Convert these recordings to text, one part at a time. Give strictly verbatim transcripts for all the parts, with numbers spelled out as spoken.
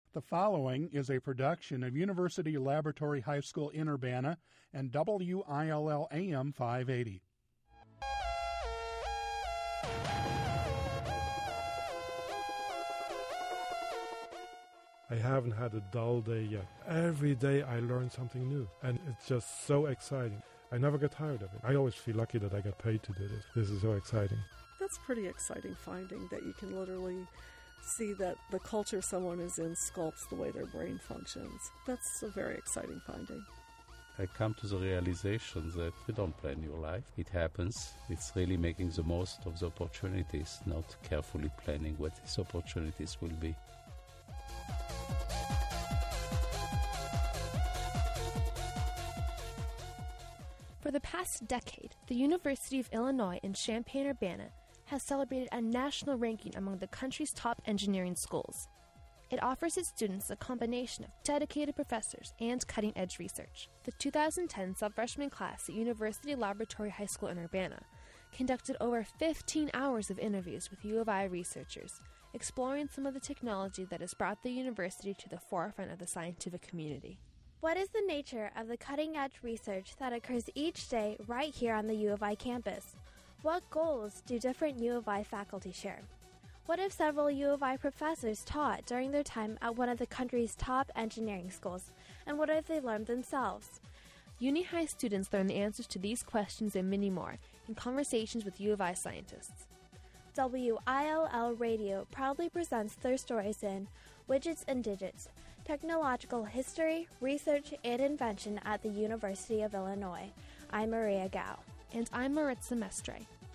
The following is a production of University Laboratory High School in Urbana and W I L L A M five eighty. I haven't had a dull day yet. Every day I learn something new, and it's just so exciting. I never get tired of it. I always feel lucky that I get paid to do this. This is so exciting. That's pretty exciting finding that you can literally see that the culture someone is in sculpts the way their brain functions. That's a very exciting finding. I come to the realization that you don't plan your life. It happens. It's really making the most of the opportunities, not carefully planning what these opportunities will be. For the past decade, the University of Illinois in Champaign-Urbana has celebrated a national ranking among the country's top engineering schools. It offers its students a combination of dedicated professors and cutting-edge research. The two thousand ten sub-freshman class at University Laboratory High School in Urbana conducted over fifteen hours of interviews with U of I researchers, exploring some of the technology that has brought the university to the forefront of the scientific community. What is the nature of the cutting-edge research that occurs each day right here on the U of I campus? What goals do different U of I faculty share? What if several U of I professors taught during their time at one of the country's top engineering schools, and what if they learned themselves? Uni High students learn the answers to these questions and many more in conversations with U of I scientists. W I L L Radio proudly presents their stories in Widgets and Digits, Technological History, Research, and Invention at the University of Illinois. I'm Maria Gao. And I'm Maritza Mestre.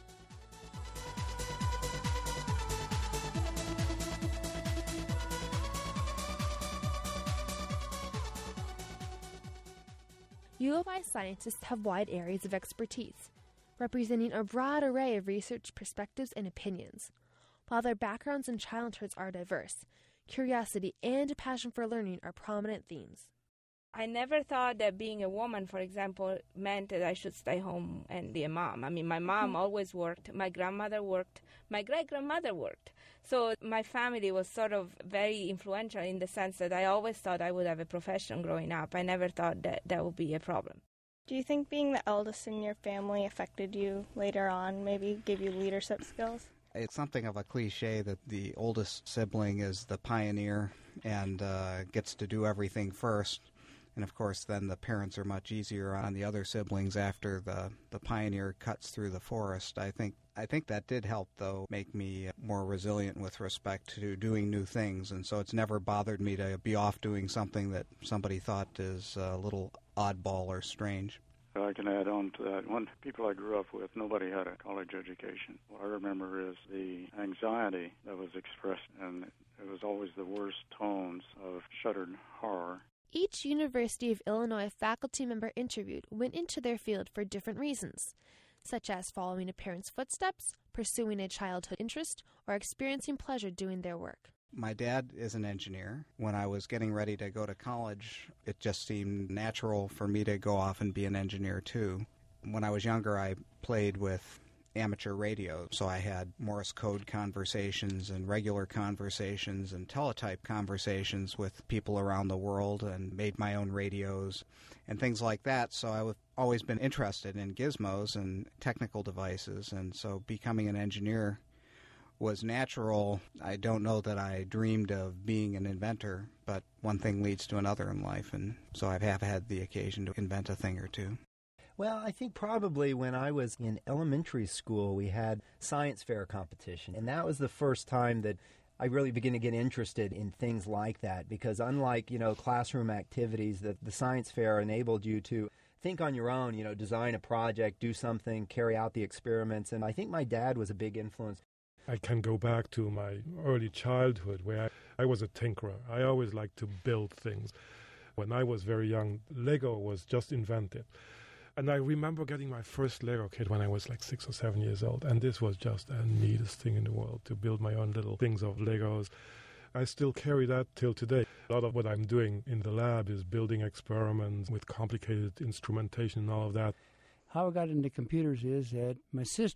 U of I scientists have wide areas of expertise, representing a broad array of research perspectives and opinions. While their backgrounds and childhoods are diverse, curiosity and a passion for learning are prominent themes. I never thought that being a woman, for example, meant that I should stay home and be a mom. I mean, my mom mm-hmm. always worked, my grandmother worked, my great-grandmother worked. So my family was sort of very influential in the sense that I always thought I would have a profession growing up. I never thought that that would be a problem. Do you think being the eldest in your family affected you later on, maybe gave you leadership skills? It's something of a cliche that the oldest sibling is the pioneer and uh, gets to do everything first. And, of course, then the parents are much easier on the other siblings after the, the pioneer cuts through the forest. I think I think that did help, though, make me more resilient with respect to doing new things. And so it's never bothered me to be off doing something that somebody thought is a little oddball or strange. I can add on to that. One people I grew up with, nobody had a college education. What I remember is the anxiety that was expressed, and it was always the worst tones of shuttered horror. Each University of Illinois faculty member interviewed went into their field for different reasons, such as following a parent's footsteps, pursuing a childhood interest, or experiencing pleasure doing their work. My dad is an engineer. When I was getting ready to go to college, it just seemed natural for me to go off and be an engineer too. When I was younger, I played with amateur radio, so I had Morse code conversations and regular conversations and teletype conversations with people around the world and made my own radios and things like that. So I've always been interested in gizmos and technical devices, and so becoming an engineer was natural. I don't know that I dreamed of being an inventor, but one thing leads to another in life, and so I have had the occasion to invent a thing or two. Well, I think probably when I was in elementary school, we had science fair competition, and that was the first time that I really began to get interested in things like that, because unlike, you know, classroom activities, that the science fair enabled you to think on your own, you know, design a project, do something, carry out the experiments, and I think my dad was a big influence. I can go back to my early childhood where I, I was a tinkerer. I always liked to build things. When I was very young, Lego was just invented. And I remember getting my first Lego kit when I was like six or seven years old. And this was just the neatest thing in the world, to build my own little things of Legos. I still carry that till today. A lot of what I'm doing in the lab is building experiments with complicated instrumentation and all of that. How I got into computers is that my sister,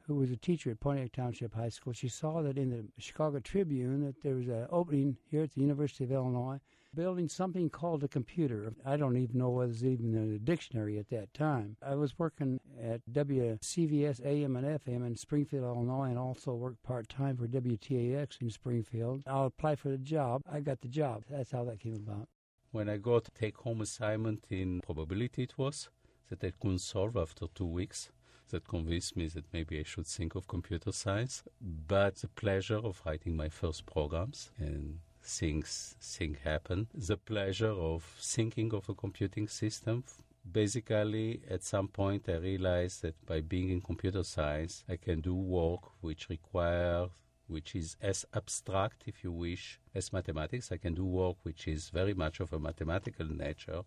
who was a teacher at Pontiac Township High School. She saw that in the Chicago Tribune that there was an opening here at the University of Illinois building something called a computer. I don't even know whether it was even in a dictionary at that time. I was working at W C V S A M and F M in Springfield, Illinois, and also worked part-time for W T A X in Springfield. I'll apply for the job. I got the job. That's how that came about. When I got a take-home assignment in probability, it was, that I couldn't solve after two weeks. That convinced me that maybe I should think of computer science. But the pleasure of writing my first programs and things, things happen. The pleasure of thinking of a computing system. Basically, at some point, I realized that by being in computer science, I can do work which requires, which is as abstract, if you wish, as mathematics. I can do work which is very much of a mathematical nature,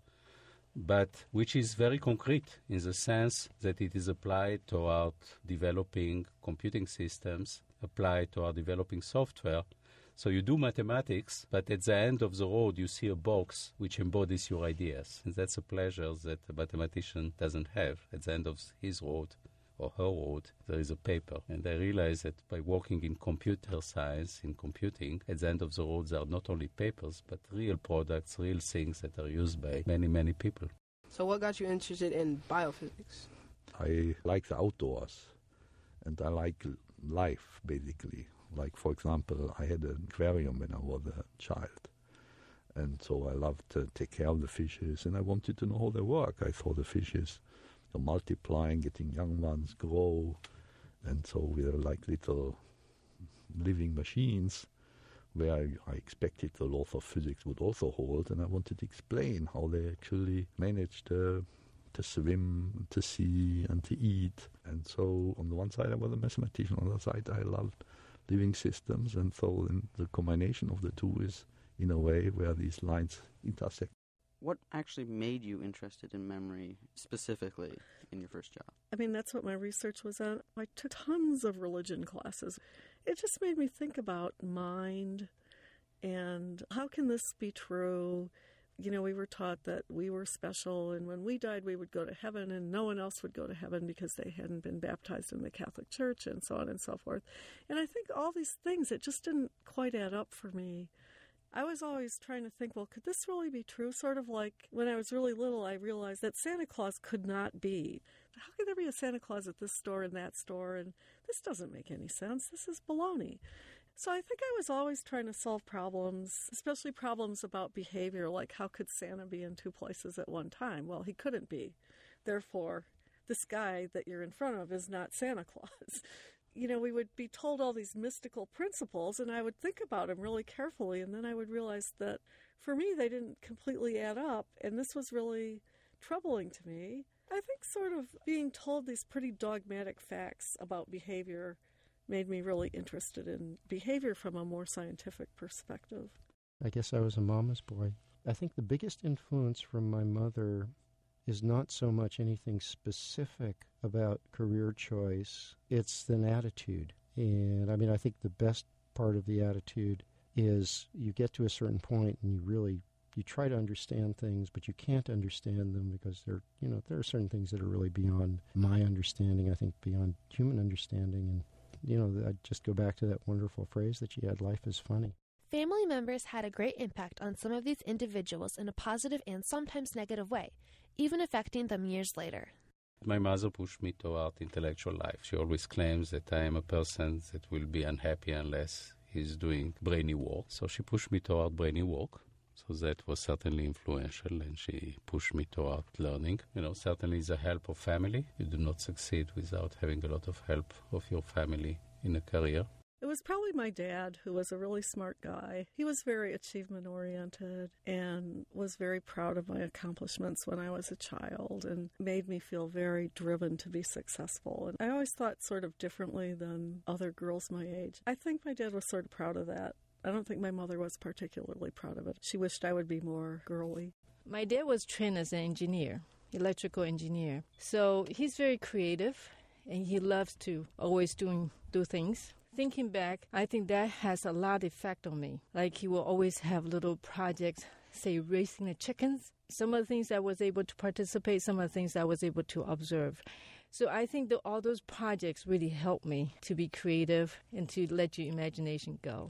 but which is very concrete in the sense that it is applied toward developing computing systems, applied toward developing software. So you do mathematics, but at the end of the road, you see a box which embodies your ideas. And that's a pleasure that a mathematician doesn't have. At the end of his road or her road, there is a paper. And I realized that by working in computer science, in computing, at the end of the road, there are not only papers, but real products, real things that are used by many, many people. So what got you interested in biophysics? I like the outdoors, and I like life, basically. Like, for example, I had an aquarium when I was a child. And so I loved to take care of the fishes, and I wanted to know how they work. I saw the fishes are multiplying, getting young ones, grow. And so we are like little living machines where I, I expected the laws of physics would also hold. And I wanted to explain how they actually managed to, to swim, to see, and to eat. And so on the one side, I was a mathematician. On the other side, I loved living systems, and so in the combination of the two is in a way where these lines intersect. What actually made you interested in memory specifically in your first job? I mean, that's what my research was on. I took tons of religion classes. It just made me think about mind and how can this be true? You know, we were taught that we were special, and when we died, we would go to heaven, and no one else would go to heaven because they hadn't been baptized in the Catholic Church, and so on and so forth. And I think all these things, it just didn't quite add up for me. I was always trying to think, well, could this really be true? Sort of like when I was really little, I realized that Santa Claus could not be. How could there be a Santa Claus at this store and that store? And this doesn't make any sense. This is baloney. So I think I was always trying to solve problems, especially problems about behavior, like how could Santa be in two places at one time? Well, he couldn't be. Therefore, this guy that you're in front of is not Santa Claus. You know, we would be told all these mystical principles, and I would think about them really carefully, and then I would realize that for me, they didn't completely add up, and this was really troubling to me. I think sort of being told these pretty dogmatic facts about behavior made me really interested in behavior from a more scientific perspective. I guess I was a mama's boy. I think the biggest influence from my mother is not so much anything specific about career choice. It's an attitude. And I mean, I think the best part of the attitude is you get to a certain point and you really, you try to understand things, but you can't understand them because they're, you know, there are certain things that are really beyond my understanding, I think beyond human understanding. And you know, I just go back to that wonderful phrase that she had, life is funny. Family members had a great impact on some of these individuals in a positive and sometimes negative way, even affecting them years later. My mother pushed me toward intellectual life. She always claims that I am a person that will be unhappy unless he's doing brainy work. So she pushed me toward brainy work. So that was certainly influential, and she pushed me toward learning. You know, certainly the help of family. You do not succeed without having a lot of help of your family in a career. It was probably my dad, who was a really smart guy. He was very achievement-oriented and was very proud of my accomplishments when I was a child and made me feel very driven to be successful. And I always thought sort of differently than other girls my age. I think my dad was sort of proud of that. I don't think my mother was particularly proud of it. She wished I would be more girly. My dad was trained as an engineer, electrical engineer. So he's very creative, and he loves to always doing do things. Thinking back, I think that has a lot of effect on me. Like he will always have little projects, say raising the chickens. Some of the things I was able to participate, some of the things I was able to observe. So I think that all those projects really helped me to be creative and to let your imagination go.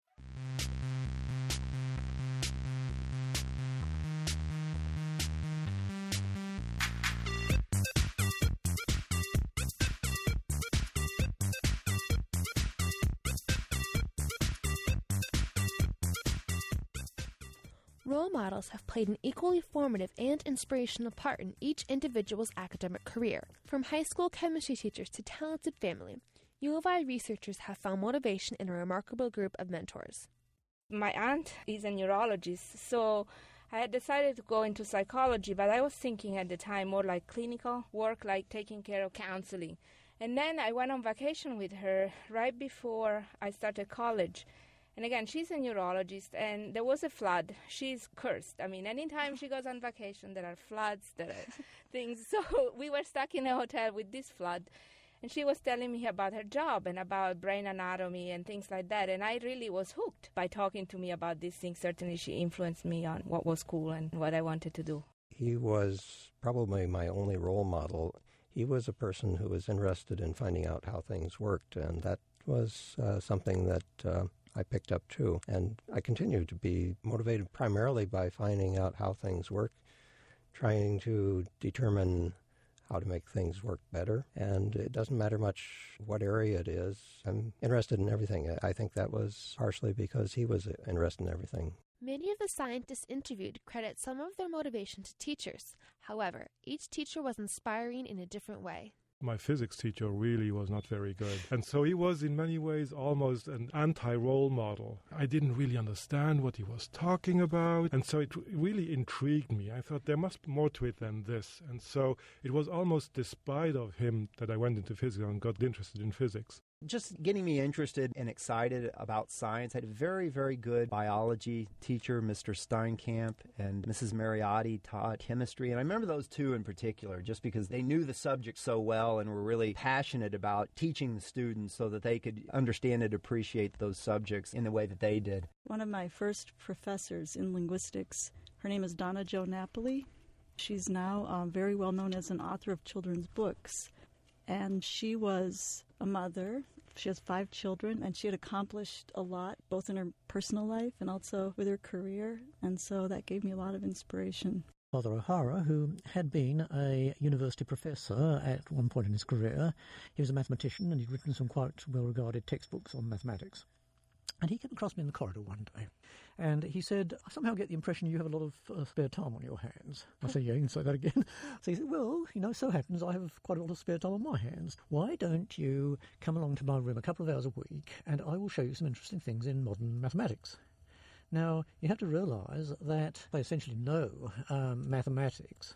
Role models have played an equally formative and inspirational part in each individual's academic career. From high school chemistry teachers to talented family, U of I researchers have found motivation in a remarkable group of mentors. My aunt is a neurologist, so I had decided to go into psychology, but I was thinking at the time more like clinical work, like taking care of counseling. And then I went on vacation with her right before I started college. And again, she's a neurologist, and there was a flood. She's cursed. I mean, anytime she goes on vacation, there are floods, there are things. So we were stuck in a hotel with this flood, and she was telling me about her job and about brain anatomy and things like that. And I really was hooked by talking to me about these things. Certainly, she influenced me on what was cool and what I wanted to do. He was probably my only role model. He was a person who was interested in finding out how things worked, and that was uh, something that uh, I picked up too. And I continue to be motivated primarily by finding out how things work, trying to determine how to make things work better. And it doesn't matter much what area it is. I'm interested in everything. I think that was partially because he was interested in everything. Many of the scientists interviewed credit some of their motivation to teachers. However, each teacher was inspiring in a different way. My physics teacher really was not very good. And so he was in many ways almost an anti-role model. I didn't really understand what he was talking about. And so it really intrigued me. I thought there must be more to it than this. And so it was almost despite of him that I went into physics and got interested in physics. Just getting me interested and excited about science. I had a very, very good biology teacher, Mister Steinkamp, and Missus Mariotti taught chemistry. And I remember those two in particular, just because they knew the subject so well and were really passionate about teaching the students so that they could understand and appreciate those subjects in the way that they did. One of my first professors in linguistics, her name is Donna Jo Napoli. She's now um, very well known as an author of children's books. And she was a mother. She has five children, and she had accomplished a lot, both in her personal life and also with her career. And so that gave me a lot of inspiration. Father O'Hara, who had been a university professor at one point in his career, he was a mathematician, and he'd written some quite well-regarded textbooks on mathematics. And he came across me in the corridor one day, and he said, I somehow get the impression you have a lot of uh, spare time on your hands. I said, yeah, you can say that again. So he said, well, you know, so happens I have quite a lot of spare time on my hands. Why don't you come along to my room a couple of hours a week, and I will show you some interesting things in modern mathematics. Now, you have to realise that they essentially know um, mathematics,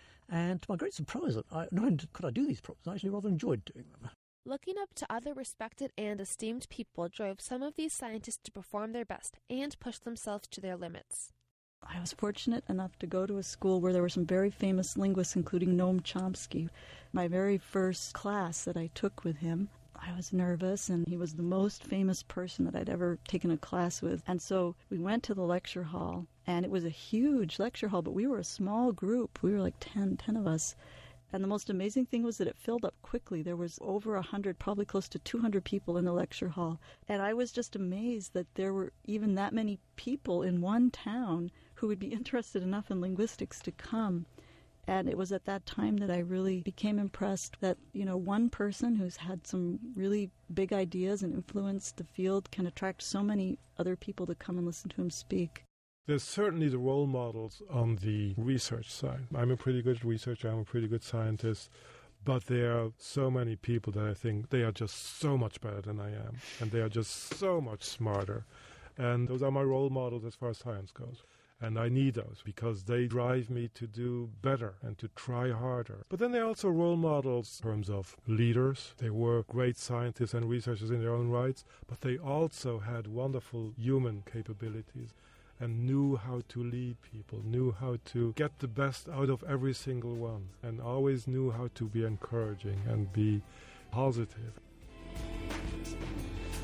and to my great surprise, I, not only could I do these problems, I actually rather enjoyed doing them. Looking up to other respected and esteemed people drove some of these scientists to perform their best and push themselves to their limits. I was fortunate enough to go to a school where there were some very famous linguists, including Noam Chomsky. My very first class that I took with him, I was nervous, and he was the most famous person that I'd ever taken a class with. And so we went to the lecture hall, and it was a huge lecture hall, but we were a small group. We were like ten, ten of us. And the most amazing thing was that it filled up quickly. There was over one hundred, probably close to two hundred people in the lecture hall. And I was just amazed that there were even that many people in one town who would be interested enough in linguistics to come. And it was at that time that I really became impressed that, you know, one person who's had some really big ideas and influenced the field can attract so many other people to come and listen to him speak. There's certainly the role models on the research side. I'm a pretty good researcher, I'm a pretty good scientist, but there are so many people that I think they are just so much better than I am, and they are just so much smarter. And those are my role models as far as science goes. And I need those because they drive me to do better and to try harder. But then they're also role models in terms of leaders. They were great scientists and researchers in their own rights, but they also had wonderful human capabilities and knew how to lead people, knew how to get the best out of every single one, and always knew how to be encouraging and be positive.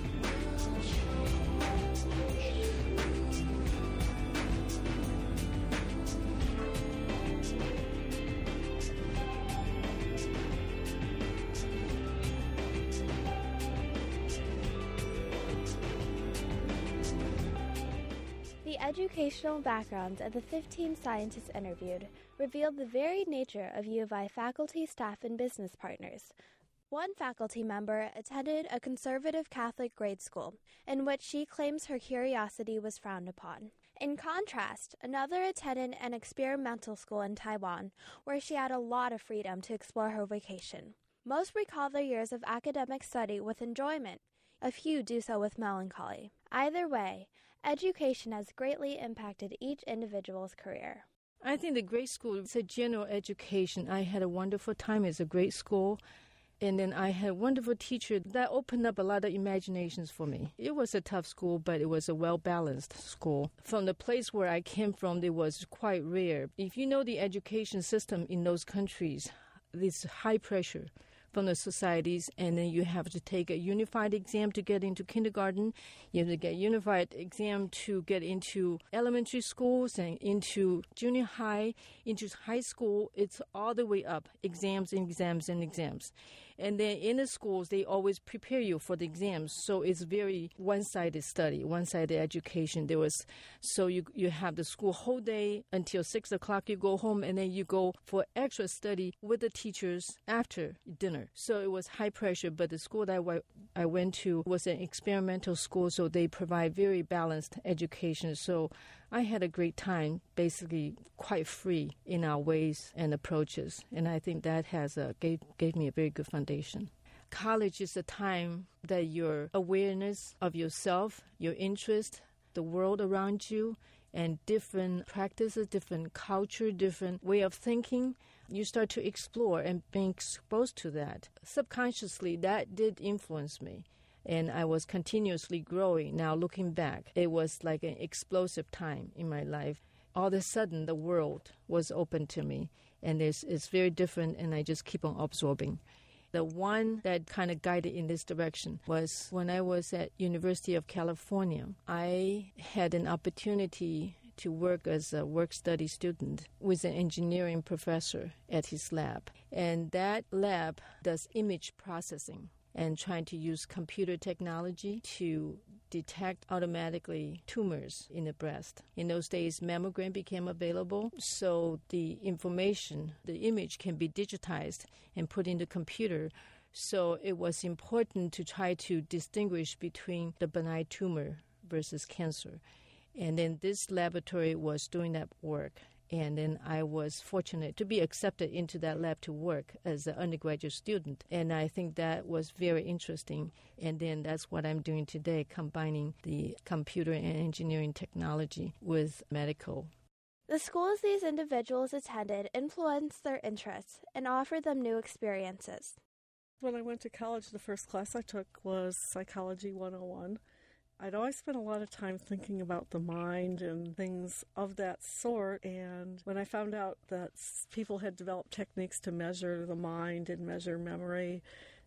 educational backgrounds of the fifteen scientists interviewed revealed the varied nature of U of I faculty, staff, and business partners. One faculty member attended a conservative Catholic grade school, in which she claims her curiosity was frowned upon. In contrast, another attended an experimental school in Taiwan, where she had a lot of freedom to explore her vocation. Most recall their years of academic study with enjoyment. A few do so with melancholy. Either way, education has greatly impacted each individual's career. I think the grade school is a general education. I had a wonderful time. It's a great school. And then I had a wonderful teacher that opened up a lot of imaginations for me. It was a tough school, but it was a well-balanced school. From the place where I came from, it was quite rare. If you know the education system in those countries, it's high pressure from the societies, and then you have to take a unified exam to get into kindergarten. You have to get a unified exam to get into elementary schools and into junior high, into high school. It's all the way up, exams and exams and exams. And then in the schools, they always prepare you for the exams. So it's very one-sided study, one-sided education. There was, so you you have the school whole day until six o'clock. You go home, and then you go for extra study with the teachers after dinner. So it was high pressure. But the school that I, I went to was an experimental school, so they provide very balanced education. So I had a great time, basically quite free in our ways and approaches, and I think that has uh, gave, gave me a very good foundation. College is a time that your awareness of yourself, your interest, the world around you, and different practices, different culture, different way of thinking, you start to explore and being exposed to that. Subconsciously, that did influence me. And I was continuously growing. Now, looking back, it was like an explosive time in my life. All of a sudden, the world was open to me, and it's, it's very different, and I just keep on absorbing. The one that kind of guided in this direction was when I was at University of California. I had an opportunity to work as a work-study student with an engineering professor at his lab. And that lab does image processing and trying to use computer technology to detect automatically tumors in the breast. In those days, mammogram became available, so the information, the image can be digitized and put in the computer. So it was important to try to distinguish between the benign tumor versus cancer. And then this laboratory was doing that work. And then I was fortunate to be accepted into that lab to work as an undergraduate student. And I think that was very interesting. And then that's what I'm doing today, combining the computer and engineering technology with medical. The schools these individuals attended influenced their interests and offered them new experiences. When I went to college, the first class I took was Psychology one oh one. I'd always spent a lot of time thinking about the mind and things of that sort, and when I found out that people had developed techniques to measure the mind and measure memory,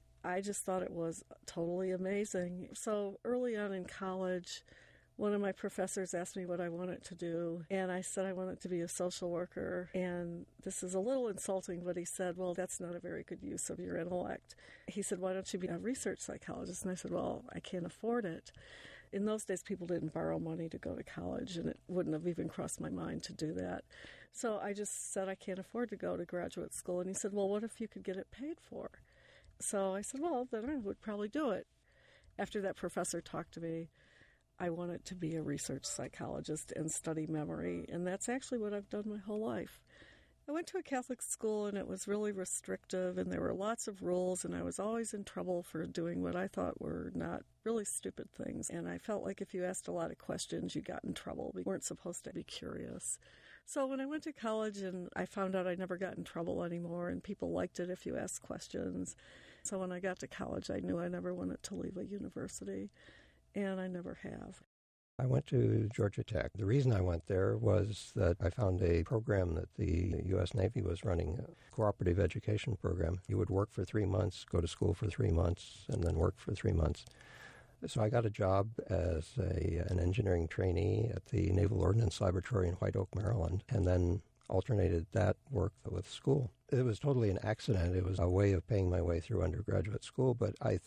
I just thought it was totally amazing. So early on in college, one of my professors asked me what I wanted to do, and I said I wanted to be a social worker. And this is a little insulting, but he said, well, that's not a very good use of your intellect. He said, why don't you be a research psychologist? And I said, well, I can't afford it. In those days, people didn't borrow money to go to college, and it wouldn't have even crossed my mind to do that. So I just said I can't afford to go to graduate school. And he said, well, what if you could get it paid for? So I said, well, then I would probably do it. After that professor talked to me, I wanted to be a research psychologist and study memory, and that's actually what I've done my whole life. I went to a Catholic school, and it was really restrictive, and there were lots of rules, and I was always in trouble for doing what I thought were not really stupid things. And I felt like if you asked a lot of questions, you got in trouble. We weren't supposed to be curious. So when I went to college, and I found out I never got in trouble anymore, and people liked it if you asked questions. So when I got to college, I knew I never wanted to leave a university, and I never have. I went to Georgia Tech. The reason I went there was that I found a program that the U S Navy was running, a cooperative education program. You would work for three months, go to school for three months, and then work for three months. So I got a job as a, an engineering trainee at the Naval Ordnance Laboratory in White Oak, Maryland, and then alternated that work with school. It was totally an accident. It was a way of paying my way through undergraduate school, but I think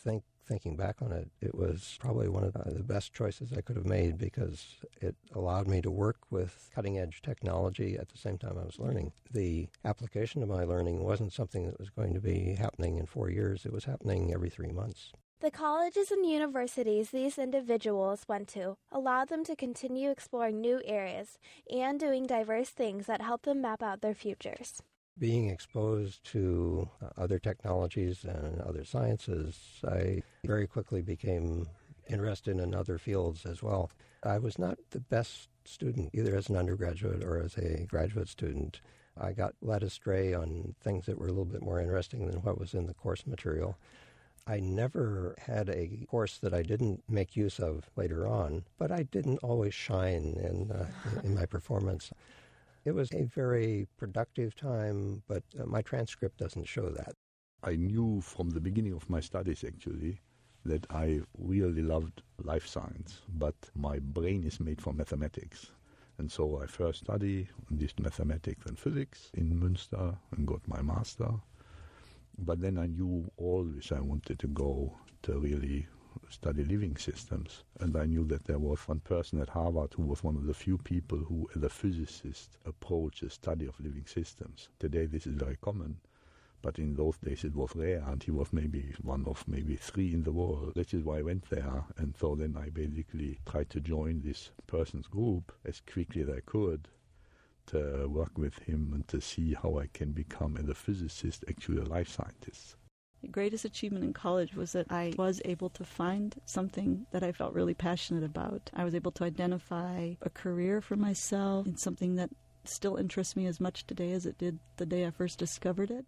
Thinking back on it, it was probably one of the best choices I could have made because it allowed me to work with cutting-edge technology at the same time I was learning. The application of my learning wasn't something that was going to be happening in four years. It was happening every three months. The colleges and universities these individuals went to allowed them to continue exploring new areas and doing diverse things that helped them map out their futures. Being exposed to other technologies and other sciences, I very quickly became interested in other fields as well. I was not the best student, either as an undergraduate or as a graduate student. I got led astray on things that were a little bit more interesting than what was in the course material. I never had a course that I didn't make use of later on, but I didn't always shine in, uh, in my performance. It was a very productive time, but uh, my transcript doesn't show that. I knew from the beginning of my studies, actually, that I really loved life science, but my brain is made for mathematics. And so I first studied did mathematics and physics in Münster and got my master. But then I knew always I wanted to go to really study living systems. And I knew that there was one person at Harvard who was one of the few people who, as a physicist, approached the study of living systems. Today this is very common, but in those days it was rare, and he was maybe one of maybe three in the world. That is why I went there, and so then I basically tried to join this person's group as quickly as I could, to work with him and to see how I can become, as a physicist, actually a life scientist. The greatest achievement in college was that I was able to find something that I felt really passionate about. I was able to identify a career for myself in something that still interests me as much today as it did the day I first discovered it.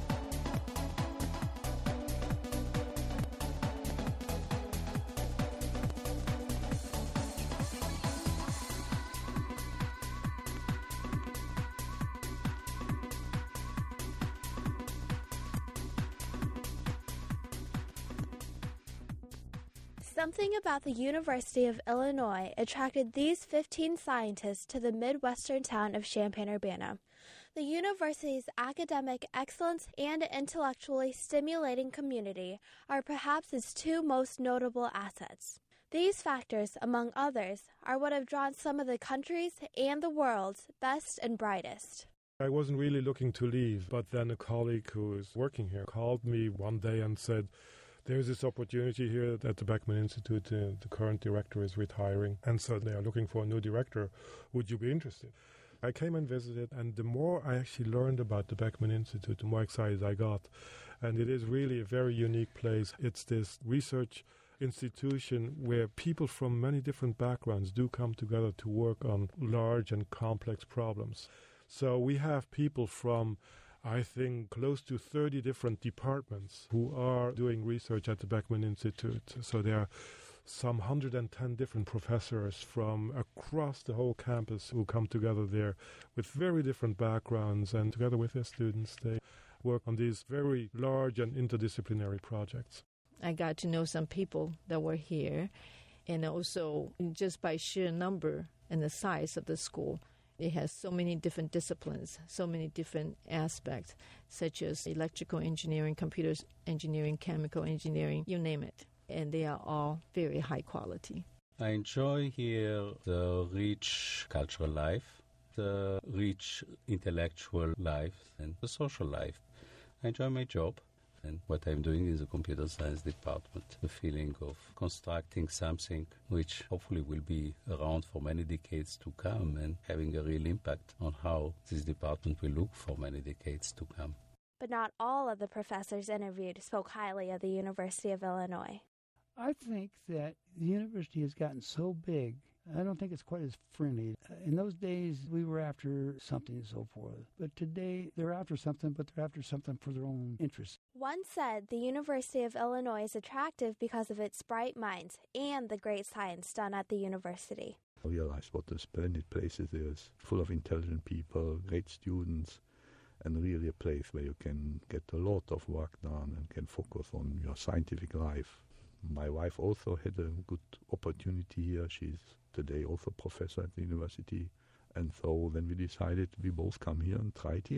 Something about the University of Illinois attracted these fifteen scientists to the Midwestern town of Champaign-Urbana. The university's academic excellence and intellectually stimulating community are perhaps its two most notable assets. These factors, among others, are what have drawn some of the country's and the world's best and brightest. I wasn't really looking to leave, but then a colleague who is working here called me one day and said, there's this opportunity here at the Beckman Institute. Uh, the current director is retiring, and so they are looking for a new director. Would you be interested? I came and visited, and the more I actually learned about the Beckman Institute, the more excited I got. And it is really a very unique place. It's this research institution where people from many different backgrounds do come together to work on large and complex problems. So we have people from, I think, close to thirty different departments who are doing research at the Beckman Institute. So there are some one hundred ten different professors from across the whole campus who come together there with very different backgrounds, and together with their students, they work on these very large and interdisciplinary projects. I got to know some people that were here, and also just by sheer number and the size of the school, it has so many different disciplines, so many different aspects, such as electrical engineering, computer engineering, chemical engineering, you name it. And they are all very high quality. I enjoy here the rich cultural life, the rich intellectual life, and the social life. I enjoy my job and what I'm doing in the computer science department. The feeling of constructing something which hopefully will be around for many decades to come and having a real impact on how this department will look for many decades to come. But not all of the professors interviewed spoke highly of the University of Illinois. I think that the university has gotten so big, I don't think it's quite as friendly. In those days, we were after something and so forth. But today, they're after something, but they're after something for their own interests. One said the University of Illinois is attractive because of its bright minds and the great science done at the university. I realized what a splendid place it is, full of intelligent people, great students, and really a place where you can get a lot of work done and can focus on your scientific life. My wife also had a good opportunity here. She's today also professor at the university. And so then we decided we both come here and try it here.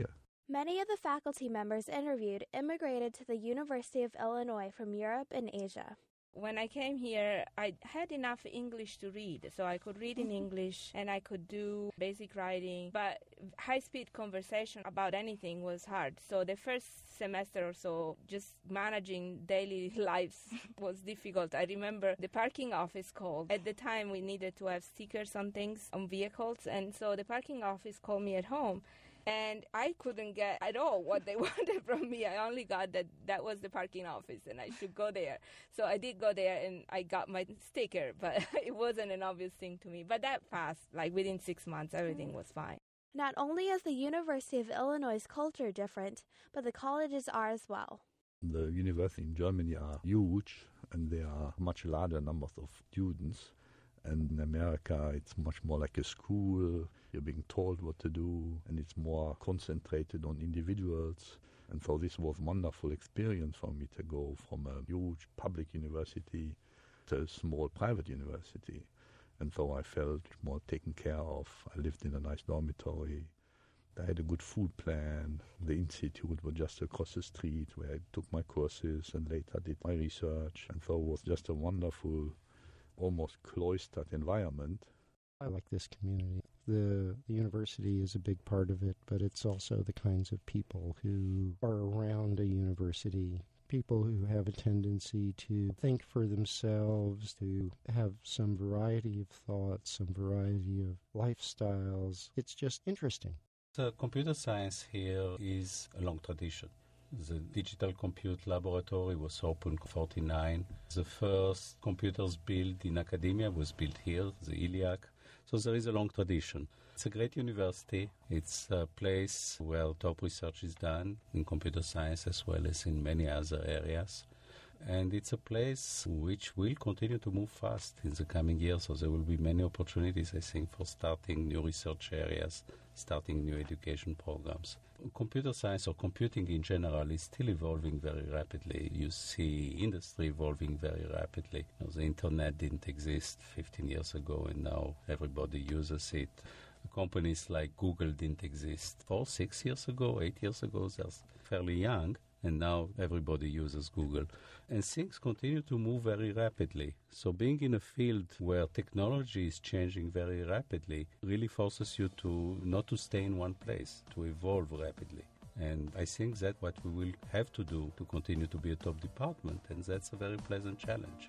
Many of the faculty members interviewed immigrated to the University of Illinois from Europe and Asia. When I came here, I had enough English to read, so I could read in English and I could do basic writing, but high-speed conversation about anything was hard. So the first semester or so, just managing daily lives was difficult. I remember the parking office called. At the time, we needed to have stickers on things, on vehicles, and so the parking office called me at home. And I couldn't get at all what they wanted from me. I only got that that was the parking office and I should go there. So I did go there and I got my sticker, but it wasn't an obvious thing to me. But that passed. Like within six months, everything was fine. Not only is the University of Illinois' culture different, but the colleges are as well. The universities in Germany are huge and there are much larger numbers of students. And in America, it's much more like a school. You're being told what to do, and it's more concentrated on individuals. And so this was a wonderful experience for me to go from a huge public university to a small private university. And so I felt more taken care of. I lived in a nice dormitory. I had a good food plan. The institute was just across the street where I took my courses and later did my research. And so it was just a wonderful, almost cloistered environment. I like this community. The, the university is a big part of it, but it's also the kinds of people who are around a university, people who have a tendency to think for themselves, to have some variety of thoughts, some variety of lifestyles. It's just interesting. The computer science here is a long tradition. The Digital Compute Laboratory was opened in forty-nine. The first computers built in academia was built here, the ILIAC. So there is a long tradition. It's a great university. It's a place where top research is done in computer science as well as in many other areas. And it's a place which will continue to move fast in the coming years. So there will be many opportunities, I think, for starting new research areas, starting new education programs. Computer science or computing in general is still evolving very rapidly. You see industry evolving very rapidly. You know, the internet didn't exist fifteen years ago, and now everybody uses it. Companies like Google didn't exist four, six years ago, eight years ago. They're fairly young, and now everybody uses Google. And things continue to move very rapidly. So being in a field where technology is changing very rapidly really forces you to not to stay in one place, to evolve rapidly. And I think that's what we will have to do to continue to be a top department, and that's a very pleasant challenge.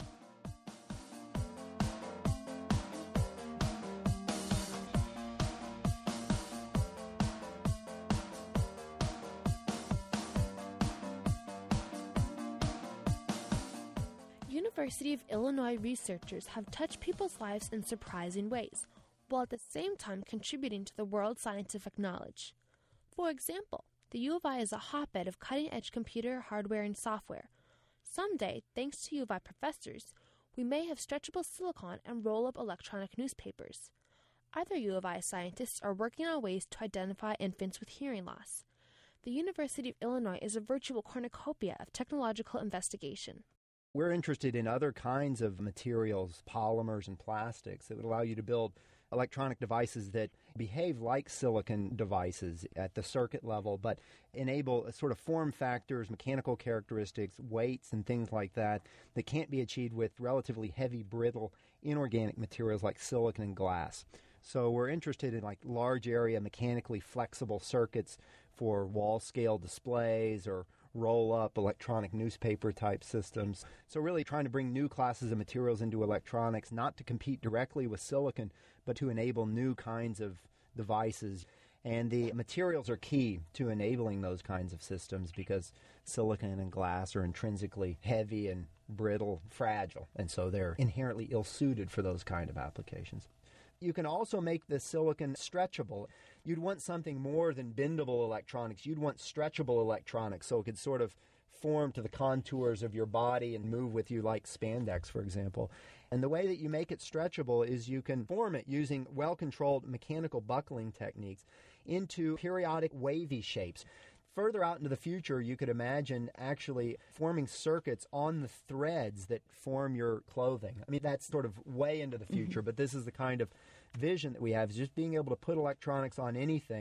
University of Illinois researchers have touched people's lives in surprising ways, while at the same time contributing to the world's scientific knowledge. For example, the U of I is a hotbed of cutting-edge computer hardware and software. Someday, thanks to U of I professors, we may have stretchable silicon and roll-up electronic newspapers. Other U of I scientists are working on ways to identify infants with hearing loss. The University of Illinois is a virtual cornucopia of technological investigation. We're interested in other kinds of materials, polymers and plastics, that would allow you to build electronic devices that behave like silicon devices at the circuit level, but enable sort of form factors, mechanical characteristics, weights, and things like that that can't be achieved with relatively heavy, brittle, inorganic materials like silicon and glass. So we're interested in like large area mechanically flexible circuits for wall-scale displays or roll-up electronic newspaper-type systems. So really trying to bring new classes of materials into electronics, not to compete directly with silicon, but to enable new kinds of devices. And the materials are key to enabling those kinds of systems because silicon and glass are intrinsically heavy and brittle, fragile, and so they're inherently ill-suited for those kind of applications. You can also make the silicon stretchable. You'd want something more than bendable electronics. You'd want stretchable electronics so it could sort of form to the contours of your body and move with you like spandex, for example. And the way that you make it stretchable is you can form it using well-controlled mechanical buckling techniques into periodic wavy shapes. Further out into the future, you could imagine actually forming circuits on the threads that form your clothing. I mean, that's sort of way into the future, but this is the kind of vision that we have, is just being able to put electronics on anything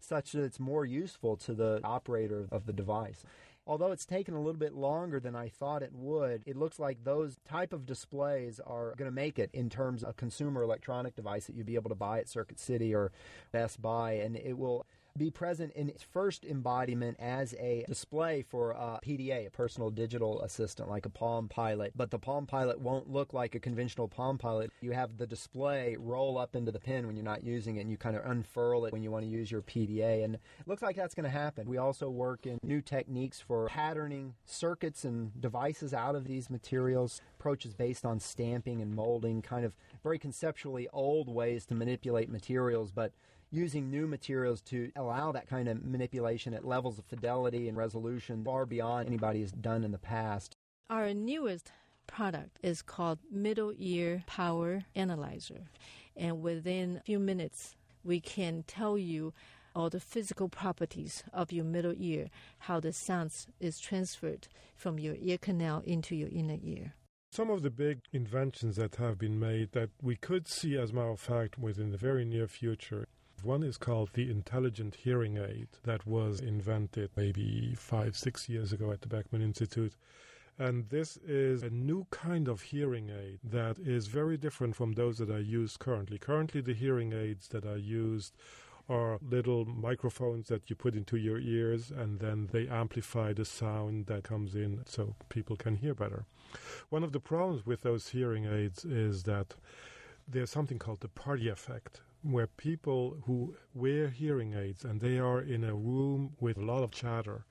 such that it's more useful to the operator of the device. Although it's taken a little bit longer than I thought it would, it looks like those type of displays are going to make it in terms of a consumer electronic device that you'll be able to buy at Circuit City or Best Buy, and it will be present in its first embodiment as a display for a P D A, a personal digital assistant, like a Palm Pilot. But the Palm Pilot won't look like a conventional Palm Pilot. You have the display roll up into the pin when you're not using it, and you kind of unfurl it when you want to use your P D A. And it looks like that's going to happen. We also work in new techniques for patterning circuits and devices out of these materials, approaches based on stamping and molding, kind of very conceptually old ways to manipulate materials, but using new materials to allow that kind of manipulation at levels of fidelity and resolution far beyond anybody has done in the past. Our newest product is called Middle Ear Power Analyzer, and within a few minutes we can tell you all the physical properties of your middle ear, how the sounds is transferred from your ear canal into your inner ear. Some of the big inventions that have been made that we could see, as a matter of fact, within the very near future. One is called the Intelligent Hearing Aid that was invented maybe five, six years ago at the Beckman Institute. And this is a new kind of hearing aid that is very different from those that are used currently. Currently, the hearing aids that are used are little microphones that you put into your ears, and then they amplify the sound that comes in so people can hear better. One of the problems with those hearing aids is that there's something called the party effect, where people who wear hearing aids and they are in a room with a lot of chatter,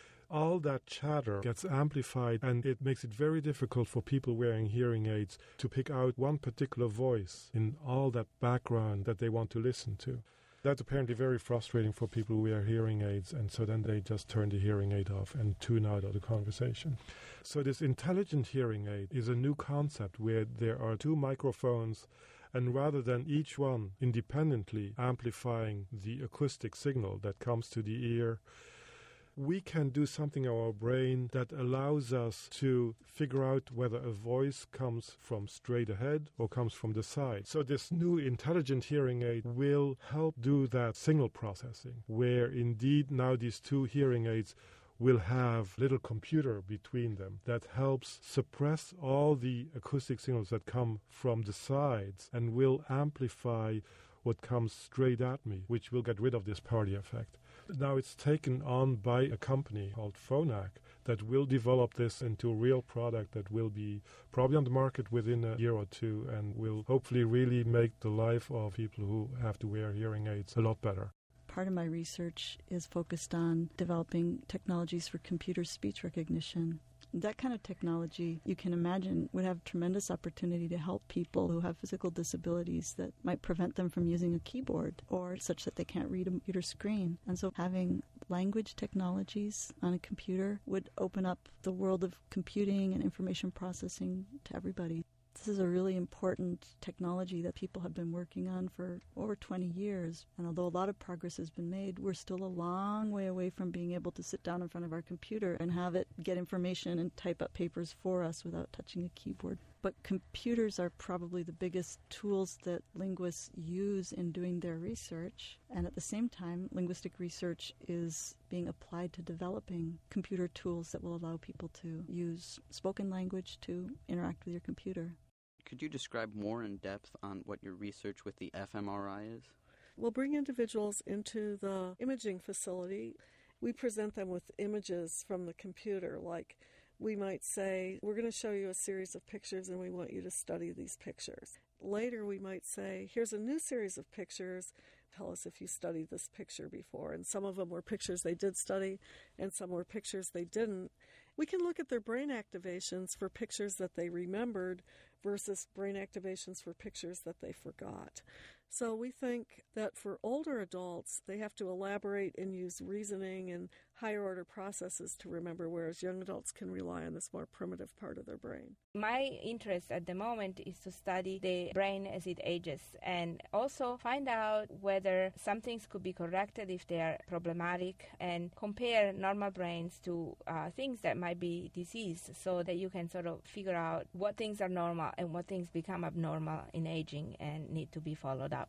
all that chatter gets amplified, and it makes it very difficult for people wearing hearing aids to pick out one particular voice in all that background that they want to listen to. That's apparently very frustrating for people who wear hearing aids, and so then they just turn the hearing aid off and tune out of the conversation. So this intelligent hearing aid is a new concept where there are two microphones, and rather than each one independently amplifying the acoustic signal that comes to the ear, we can do something in our brain that allows us to figure out whether a voice comes from straight ahead or comes from the side. So this new intelligent hearing aid will help do that signal processing, where indeed now these two hearing aids will have little computer between them that helps suppress all the acoustic signals that come from the sides and will amplify what comes straight at me, which will get rid of this party effect. Now it's taken on by a company called Phonak that will develop this into a real product that will be probably on the market within a year or two and will hopefully really make the life of people who have to wear hearing aids a lot better. Part of my research is focused on developing technologies for computer speech recognition. That kind of technology, you can imagine, would have tremendous opportunity to help people who have physical disabilities that might prevent them from using a keyboard or such that they can't read a computer screen. And so having language technologies on a computer would open up the world of computing and information processing to everybody. This is a really important technology that people have been working on for over twenty years. And although a lot of progress has been made, we're still a long way away from being able to sit down in front of our computer and have it get information and type up papers for us without touching a keyboard. But computers are probably the biggest tools that linguists use in doing their research. And at the same time, linguistic research is being applied to developing computer tools that will allow people to use spoken language to interact with your computer. Could you describe more in depth on what your research with the fMRI is? We'll bring individuals into the imaging facility. We present them with images from the computer, like we might say, we're going to show you a series of pictures and we want you to study these pictures. Later we might say, here's a new series of pictures. Tell us if you studied this picture before. And some of them were pictures they did study and some were pictures they didn't. We can look at their brain activations for pictures that they remembered versus brain activations for pictures that they forgot. So we think that for older adults, they have to elaborate and use reasoning and higher order processes to remember, whereas young adults can rely on this more primitive part of their brain. My interest at the moment is to study the brain as it ages and also find out whether some things could be corrected if they are problematic and compare normal brains to uh, things that might be diseased so that you can sort of figure out what things are normal and what things become abnormal in aging and need to be followed up.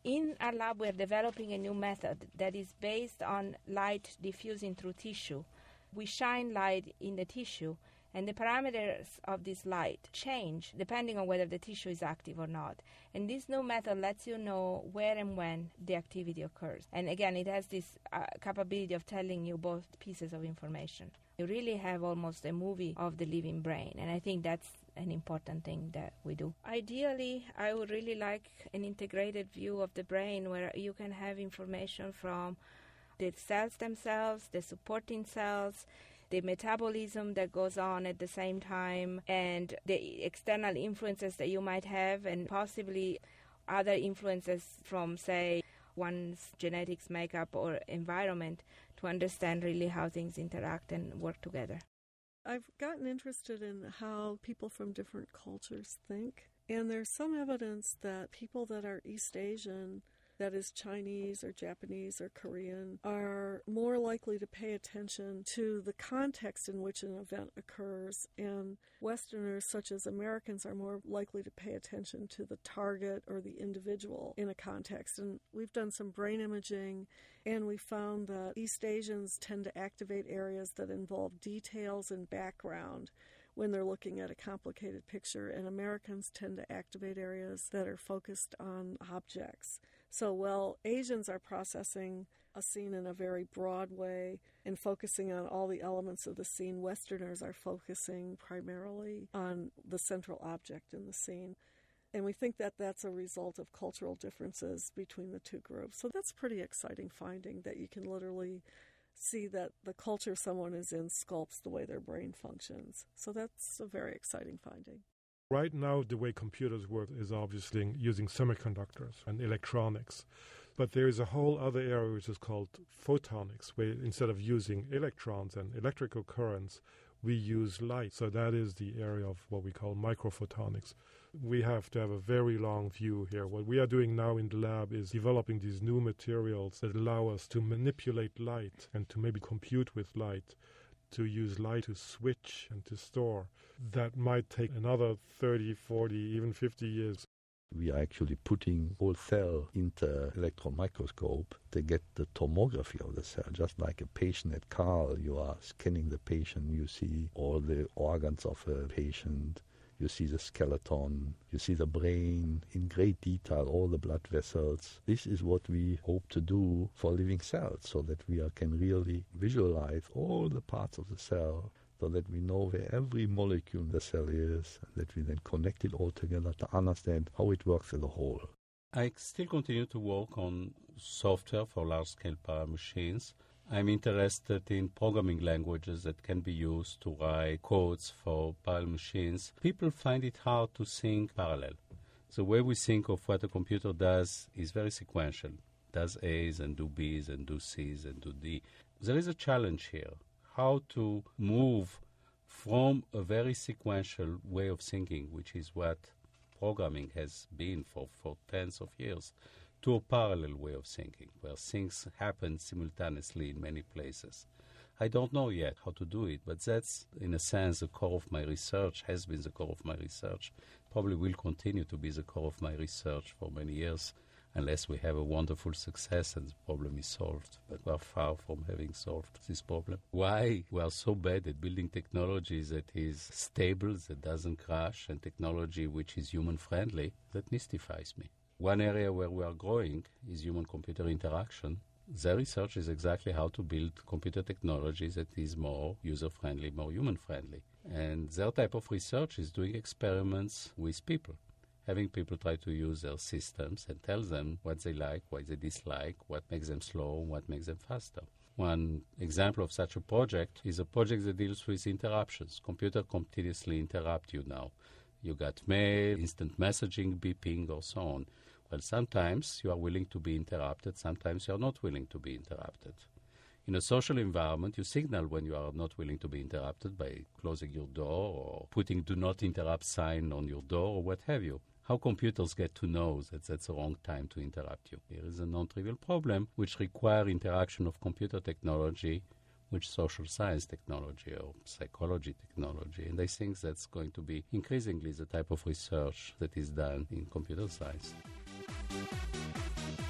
In our lab, we're developing a new method that is based on light diffusing through tissue. We shine light in the tissue, and the parameters of this light change depending on whether the tissue is active or not. And this new method lets you know where and when the activity occurs. And again, it has this uh, capability of telling you both pieces of information. You really have almost a movie of the living brain, and I think that's an important thing that we do. Ideally, I would really like an integrated view of the brain where you can have information from the cells themselves, the supporting cells, the metabolism that goes on at the same time, and the external influences that you might have, and possibly other influences from, say, one's genetics, makeup, or environment, to understand really how things interact and work together. I've gotten interested in how people from different cultures think, and there's some evidence that people that are East Asian, that is Chinese or Japanese or Korean, are more likely to pay attention to the context in which an event occurs, and Westerners such as Americans are more likely to pay attention to the target or the individual in a context. And we've done some brain imaging, and we found that East Asians tend to activate areas that involve details and background when they're looking at a complicated picture, and Americans tend to activate areas that are focused on objects. So while Asians are processing a scene in a very broad way and focusing on all the elements of the scene, Westerners are focusing primarily on the central object in the scene. And we think that that's a result of cultural differences between the two groups. So that's a pretty exciting finding, that you can literally see that the culture someone is in sculpts the way their brain functions. So that's a very exciting finding. Right now, the way computers work is obviously using semiconductors and electronics. But there is a whole other area which is called photonics, where instead of using electrons and electrical currents, we use light. So that is the area of what we call microphotonics. We have to have a very long view here. What we are doing now in the lab is developing these new materials that allow us to manipulate light and to maybe compute with light, to use light to switch and to store. That might take another thirty, forty, even fifty years. We are actually putting whole cell into electron microscope to get the tomography of the cell. Just like a patient at Carl, you are scanning the patient, you see all the organs of a patient, you see the skeleton, you see the brain in great detail, all the blood vessels. This is what we hope to do for living cells, so that we are, can really visualize all the parts of the cell, so that we know where every molecule in the cell is, and that we then connect it all together to understand how it works as a whole. I still continue to work on software for large-scale power machines. I'm interested in programming languages that can be used to write codes for parallel machines. People find it hard to think parallel. The way we think of what a computer does is very sequential. Does A's and do B's and do C's and do D. There is a challenge here. How to move from a very sequential way of thinking, which is what programming has been for, for tens of years, to a parallel way of thinking, where things happen simultaneously in many places. I don't know yet how to do it, but that's, in a sense, the core of my research, has been the core of my research, probably will continue to be the core of my research for many years, unless we have a wonderful success and the problem is solved. But we are far from having solved this problem. Why we are so bad at building technology that is stable, that doesn't crash, and technology which is human-friendly, that mystifies me. One area where we are growing is human-computer interaction. The research is exactly how to build computer technology that is more user-friendly, more human-friendly. And their type of research is doing experiments with people, having people try to use their systems and tell them what they like, what they dislike, what makes them slow, what makes them faster. One example of such a project is a project that deals with interruptions. Computers continuously interrupt you now. You got mail, instant messaging, beeping, or so on. Well, sometimes you are willing to be interrupted, sometimes you are not willing to be interrupted. In a social environment, you signal when you are not willing to be interrupted by closing your door or putting do not interrupt sign on your door or what have you. How computers get to know that that's the wrong time to interrupt you? Here is a non-trivial problem which requires interaction of computer technology with social science technology or psychology technology. And I think that's going to be increasingly the type of research that is done in computer science.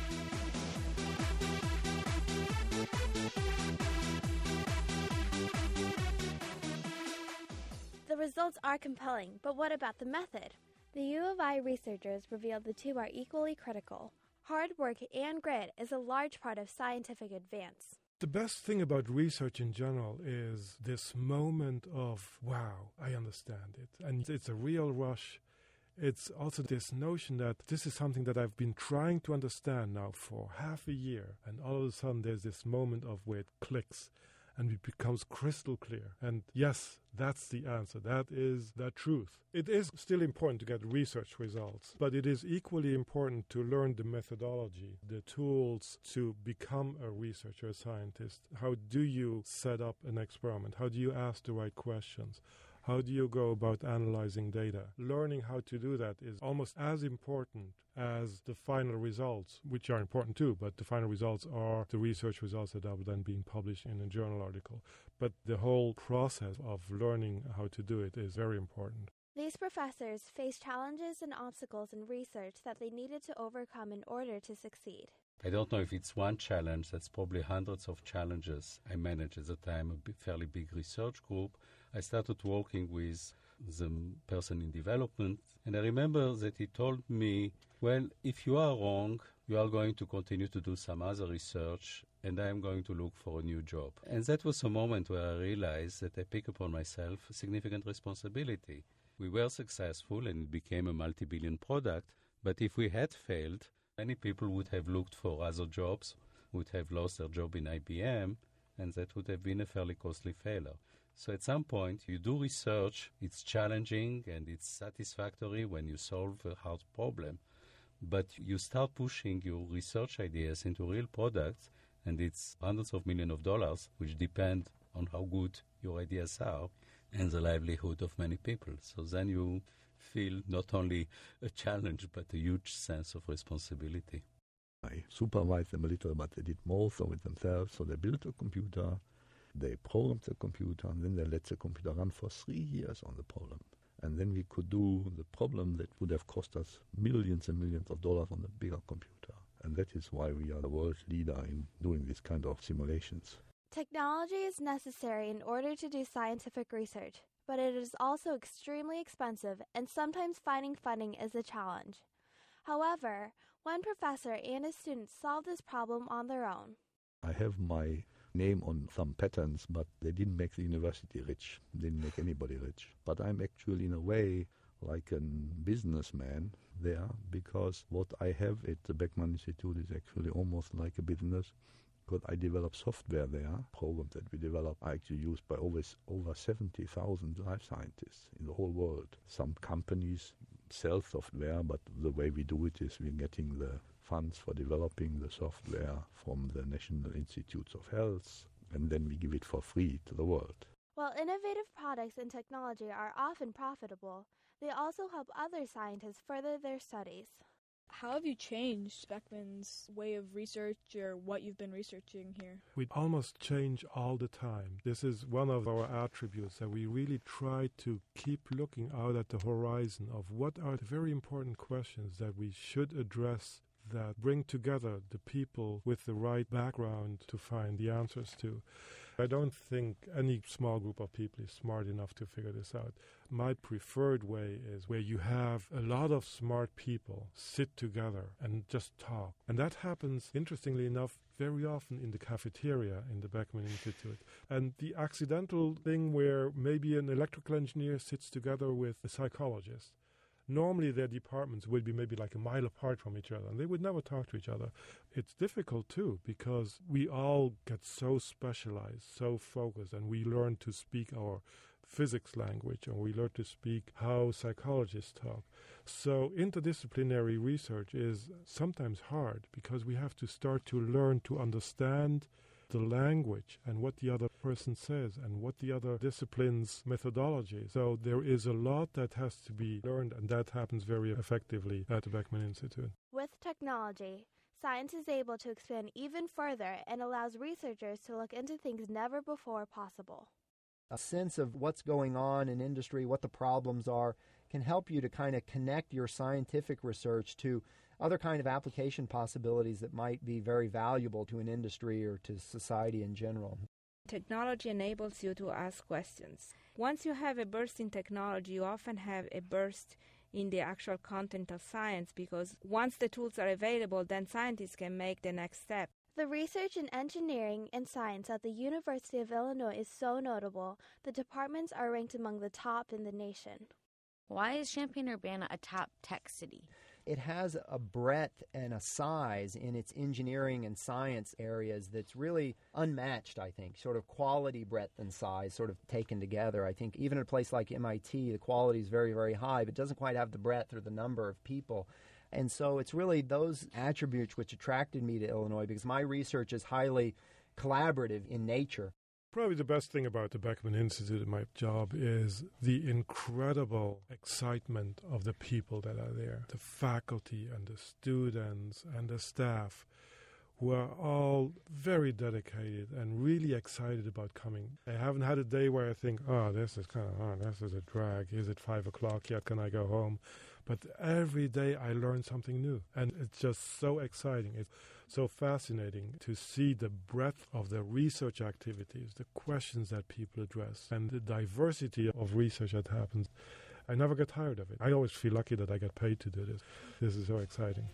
results are compelling, but what about the method? The U of I researchers revealed the two are equally critical. Hard work and grit is a large part of scientific advance. The best thing about research in general is this moment of, wow, I understand it. And it's a real rush. It's also this notion that this is something that I've been trying to understand now for half a year. And all of a sudden there's this moment of where it clicks and it becomes crystal clear. And yes, that's the answer. That is the truth. It is still important to get research results, but it is equally important to learn the methodology, the tools to become a researcher, a scientist. How do you set up an experiment? How do you ask the right questions? How do you go about analyzing data? Learning how to do that is almost as important as the final results, which are important too, but the final results are the research results that are then being published in a journal article. But the whole process of learning how to do it is very important. These professors faced challenges and obstacles in research that they needed to overcome in order to succeed. I don't know if it's one challenge, that's probably hundreds of challenges. I managed at the time a big, fairly big research group. I started working with the person in development, and I remember that he told me, well, if you are wrong, you are going to continue to do some other research, and I am going to look for a new job. And that was a moment where I realized that I pick upon myself a significant responsibility. We were successful, and it became a multi-billion product, but if we had failed, many people would have looked for other jobs, would have lost their job in I B M, and that would have been a fairly costly failure. So at some point, you do research, it's challenging and it's satisfactory when you solve a hard problem, but you start pushing your research ideas into real products, and it's hundreds of millions of dollars, which depend on how good your ideas are and the livelihood of many people. So then you feel not only a challenge, but a huge sense of responsibility. I supervised them a little, but they did most of it themselves. So they built a computer, they programmed the computer, and then they let the computer run for three years on the problem. And then we could do the problem that would have cost us millions and millions of dollars on a bigger computer. And that is why we are the world leader in doing this kind of simulations. Technology is necessary in order to do scientific research, but it is also extremely expensive, and sometimes finding funding is a challenge. However, one professor and his students solved this problem on their own. I have my name on some patents, but they didn't make the university rich, didn't make anybody rich. But I'm actually, in a way, like a businessman there, because what I have at the Beckman Institute is actually almost like a business, because I develop software there. Programs that we develop are actually used by always over seventy thousand life scientists in the whole world. Some companies sell software, but the way we do it is we're getting the funds for developing the software from the National Institutes of Health, and then we give it for free to the world. While innovative products and technology are often profitable, they also help other scientists further their studies. How have you changed Beckman's way of research or what you've been researching here? We almost change all the time. This is one of our attributes, that we really try to keep looking out at the horizon of what are the very important questions that we should address, that bring together the people with the right background to find the answers to. I don't think any small group of people is smart enough to figure this out. My preferred way is where you have a lot of smart people sit together and just talk. And that happens, interestingly enough, very often in the cafeteria in the Beckman Institute. And the accidental thing where maybe an electrical engineer sits together with a psychologist. Normally their departments would be maybe like a mile apart from each other, and they would never talk to each other. It's difficult, too, because we all get so specialized, so focused, and we learn to speak our physics language, and we learn to speak how psychologists talk. So interdisciplinary research is sometimes hard, because we have to start to learn to understand the language and what the other person says and what the other discipline's methodology is. So there is a lot that has to be learned, and that happens very effectively at the Beckman Institute. With technology, science is able to expand even further and allows researchers to look into things never before possible. A sense of what's going on in industry, what the problems are, can help you to kind of connect your scientific research to other kind of application possibilities that might be very valuable to an industry or to society in general. Technology enables you to ask questions. Once you have a burst in technology, you often have a burst in the actual content of science, because once the tools are available, then scientists can make the next step. The research in engineering and science at the University of Illinois is so notable. The departments are ranked among the top in the nation. Why is Champaign-Urbana a top tech city? It has a breadth and a size in its engineering and science areas that's really unmatched, I think, sort of quality, breadth, and size sort of taken together. I think even at a place like M I T, the quality is very, very high, but doesn't quite have the breadth or the number of people. And so it's really those attributes which attracted me to Illinois, because my research is highly collaborative in nature. Probably the best thing about the Beckman Institute in my job is the incredible excitement of the people that are there, the faculty and the students and the staff, who are all very dedicated and really excited about coming. I haven't had a day where I think, oh, this is kind of, oh, this is a drag. Is it five o'clock yet? Can I go home? But every day I learn something new, and it's just so exciting. It's so fascinating to see the breadth of the research activities, the questions that people address, and the diversity of research that happens. I never get tired of it. I always feel lucky that I get paid to do this. This is so exciting.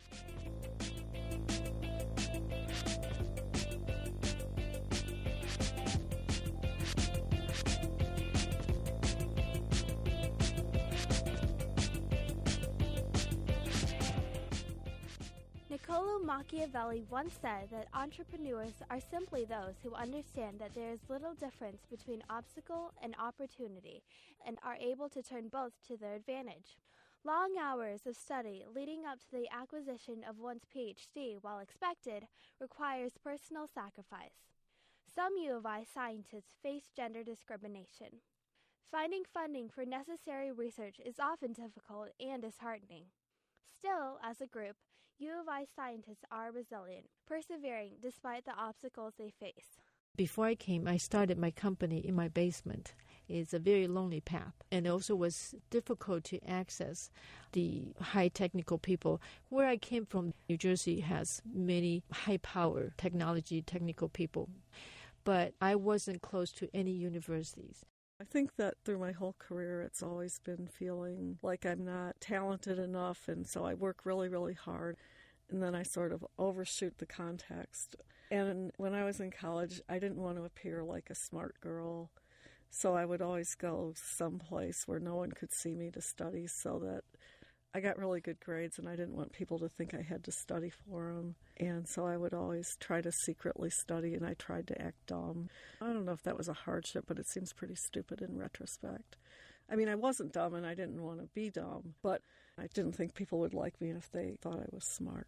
Niccolo Machiavelli once said that entrepreneurs are simply those who understand that there is little difference between obstacle and opportunity and are able to turn both to their advantage. Long hours of study leading up to the acquisition of one's P H D, while expected, requires personal sacrifice. Some U of I scientists face gender discrimination. Finding funding for necessary research is often difficult and disheartening. Still, as a group, U of I scientists are resilient, persevering despite the obstacles they face. Before I came, I started my company in my basement. It's a very lonely path, and it also was difficult to access the high technical people. Where I came from, New Jersey has many high-power technology technical people, but I wasn't close to any universities. I think that through my whole career, it's always been feeling like I'm not talented enough, and so I work really, really hard, and then I sort of overshoot the context. And when I was in college, I didn't want to appear like a smart girl, so I would always go someplace where no one could see me to study, so that I got really good grades, and I didn't want people to think I had to study for them. And so I would always try to secretly study, and I tried to act dumb. I don't know if that was a hardship, but it seems pretty stupid in retrospect. I mean, I wasn't dumb, and I didn't want to be dumb, but I didn't think people would like me if they thought I was smart.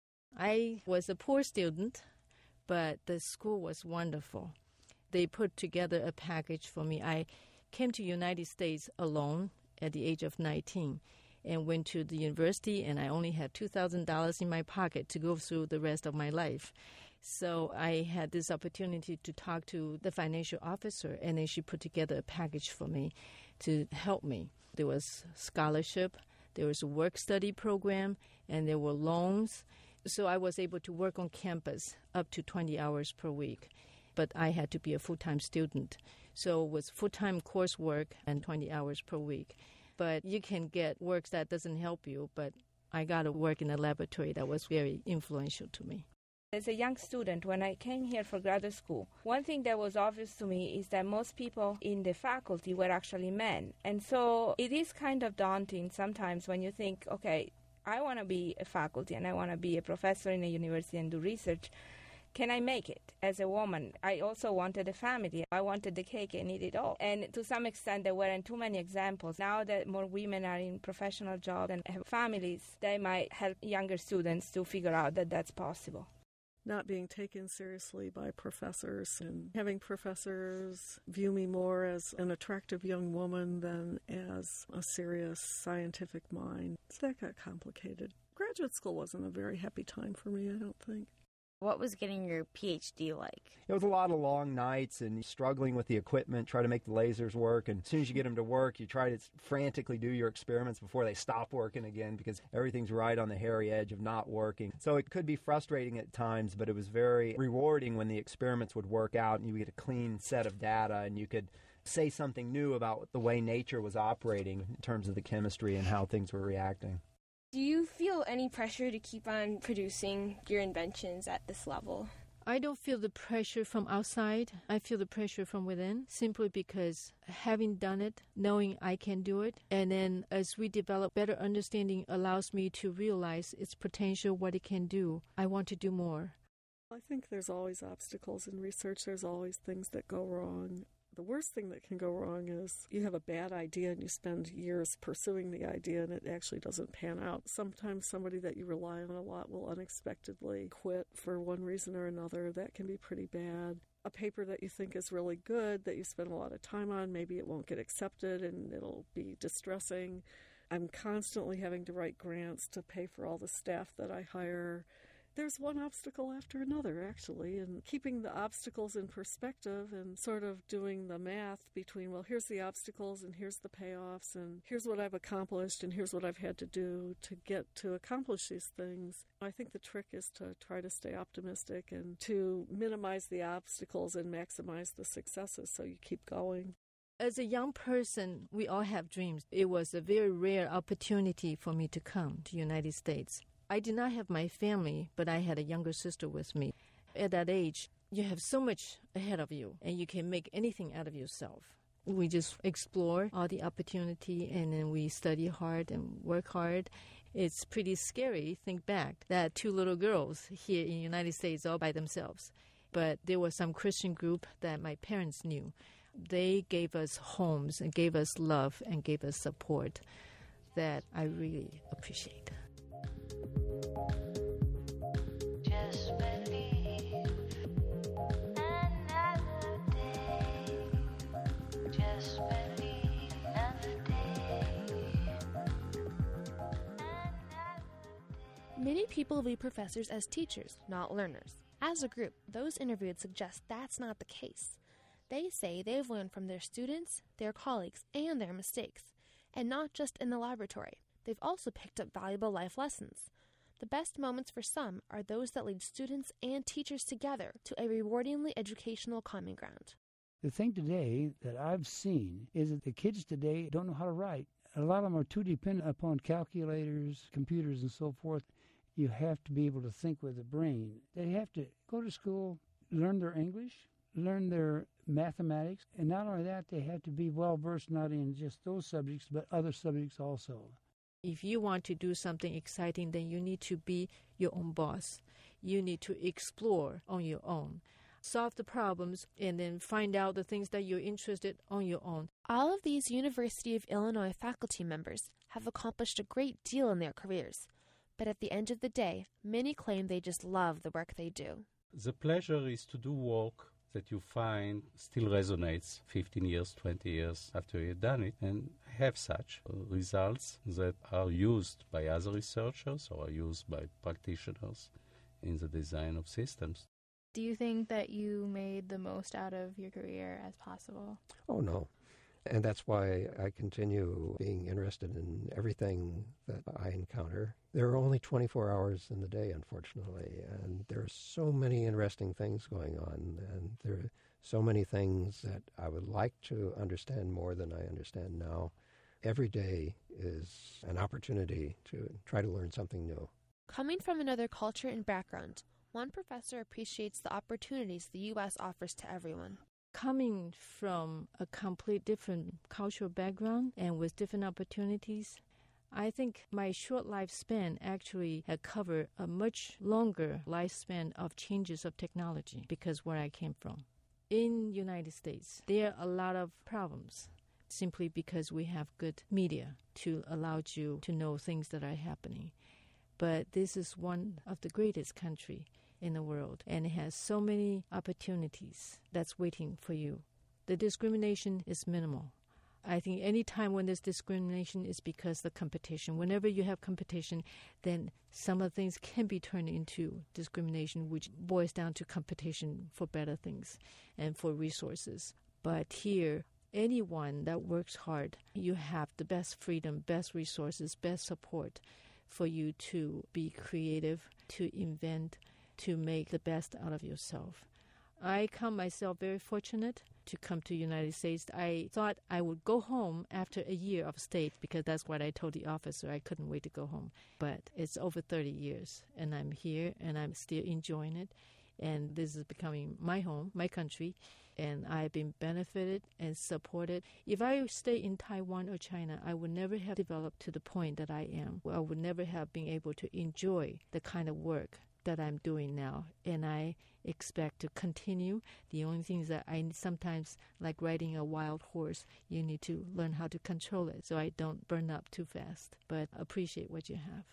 I was a poor student, but the school was wonderful. They put together a package for me. I came to the United States alone at the age of nineteen. And went to the university, and I only had two thousand dollars in my pocket to go through the rest of my life. So I had this opportunity to talk to the financial officer, and then she put together a package for me to help me. There was scholarship, there was a work-study program, and there were loans. So I was able to work on campus up to twenty hours per week. But I had to be a full-time student. So it was full-time coursework and twenty hours per week. But you can get work that doesn't help you, but I got to work in a laboratory that was very influential to me. As a young student, when I came here for graduate school, one thing that was obvious to me is that most people in the faculty were actually men. And so it is kind of daunting sometimes when you think, okay, I want to be a faculty and I want to be a professor in a university and do research. Can I make it as a woman? I also wanted a family. I wanted the cake and eat it all. And to some extent, there weren't too many examples. Now that more women are in professional jobs and have families, they might help younger students to figure out that that's possible. Not being taken seriously by professors and having professors view me more as an attractive young woman than as a serious scientific mind. So that got complicated. Graduate school wasn't a very happy time for me, I don't think. What was getting your P H D like? It was a lot of long nights and struggling with the equipment, try to make the lasers work. And as soon as you get them to work, you try to frantically do your experiments before they stop working again because everything's right on the hairy edge of not working. So it could be frustrating at times, but it was very rewarding when the experiments would work out and you would get a clean set of data and you could say something new about the way nature was operating in terms of the chemistry and how things were reacting. Do you feel any pressure to keep on producing your inventions at this level? I don't feel the pressure from outside. I feel the pressure from within, simply because having done it, knowing I can do it, and then as we develop better understanding allows me to realize its potential, what it can do. I want to do more. I think there's always obstacles in research. There's always things that go wrong. The worst thing that can go wrong is you have a bad idea and you spend years pursuing the idea and it actually doesn't pan out. Sometimes somebody that you rely on a lot will unexpectedly quit for one reason or another. That can be pretty bad. A paper that you think is really good, that you spend a lot of time on, maybe it won't get accepted and it'll be distressing. I'm constantly having to write grants to pay for all the staff that I hire. There's one obstacle after another, actually, and keeping the obstacles in perspective and sort of doing the math between, well, here's the obstacles and here's the payoffs and here's what I've accomplished and here's what I've had to do to get to accomplish these things. I think the trick is to try to stay optimistic and to minimize the obstacles and maximize the successes so you keep going. As a young person, we all have dreams. It was a very rare opportunity for me to come to the United States. I did not have my family, but I had a younger sister with me. At that age, you have so much ahead of you, and you can make anything out of yourself. We just explore all the opportunity, and then we study hard and work hard. It's pretty scary, think back, that two little girls here in the United States all by themselves. But there was some Christian group that my parents knew. They gave us homes and gave us love and gave us support that I really appreciate. Just believe another day. Just believe another day. Many people view professors as teachers, not learners. As a group, those interviewed suggest that's not the case. They say they've learned from their students, their colleagues, and their mistakes, and not just in the laboratory. They've also picked up valuable life lessons. The best moments for some are those that lead students and teachers together to a rewardingly educational common ground. The thing today that I've seen is that the kids today don't know how to write. A lot of them are too dependent upon calculators, computers, and so forth. You have to be able to think with the brain. They have to go to school, learn their English, learn their mathematics, and not only that, they have to be well-versed not in just those subjects, but other subjects also. If you want to do something exciting, then you need to be your own boss. You need to explore on your own, solve the problems, and then find out the things that you're interested in on your own. All of these University of Illinois faculty members have accomplished a great deal in their careers. But at the end of the day, many claim they just love the work they do. The pleasure is to do work that you find still resonates fifteen years, twenty years after you've done it, and have such results that are used by other researchers or are used by practitioners in the design of systems. Do you think that you made the most out of your career as possible? Oh, no. And that's why I continue being interested in everything that I encounter. There are only twenty-four hours in the day, unfortunately, and there are so many interesting things going on, and there are so many things that I would like to understand more than I understand now. Every day is an opportunity to try to learn something new. Coming from another culture and background, one professor appreciates the opportunities the U S offers to everyone. Coming from a complete different cultural background and with different opportunities, I think my short lifespan actually had covered a much longer lifespan of changes of technology because where I came from. In the United States, there are a lot of problems simply because we have good media to allow you to know things that are happening. But this is one of the greatest countries in the world, and it has so many opportunities that's waiting for you. The discrimination is minimal. I think any time when there's discrimination is because of the competition. Whenever you have competition, then some of the things can be turned into discrimination, which boils down to competition for better things and for resources. But here, anyone that works hard, you have the best freedom, best resources, best support for you to be creative, to invent, to make the best out of yourself. I count myself very fortunate to come to the United States. I thought I would go home after a year of state because that's what I told the officer. I couldn't wait to go home. But it's over thirty years, and I'm here, and I'm still enjoying it. And this is becoming my home, my country, and I've been benefited and supported. If I stay in Taiwan or China, I would never have developed to the point that I am. I would never have been able to enjoy the kind of work that I'm doing now, and I expect to continue. The only thing is that I sometimes, like riding a wild horse, you need to learn how to control it so I don't burn up too fast, but appreciate what you have.